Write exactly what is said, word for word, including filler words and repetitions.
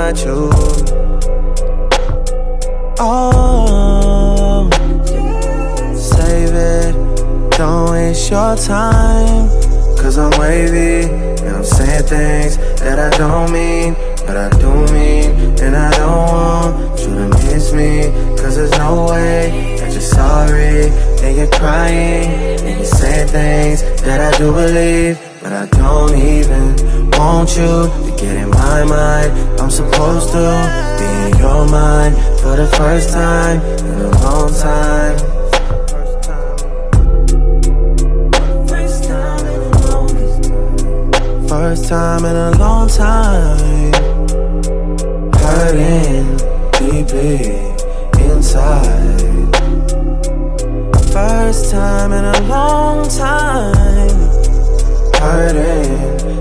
not you. Oh, save it, don't waste your time, cause I'm wavy, and I'm saying things that I don't mean, but I do mean, and I don't want you to miss me, cause there's no way that you're sorry, and you're crying, and you're saying things that I do believe, but I don't even want you to get in my mind. I'm supposed to be in your mind for the first time in a long time. First time in a long time. Hurting deeply inside. First time in a long time. Hurting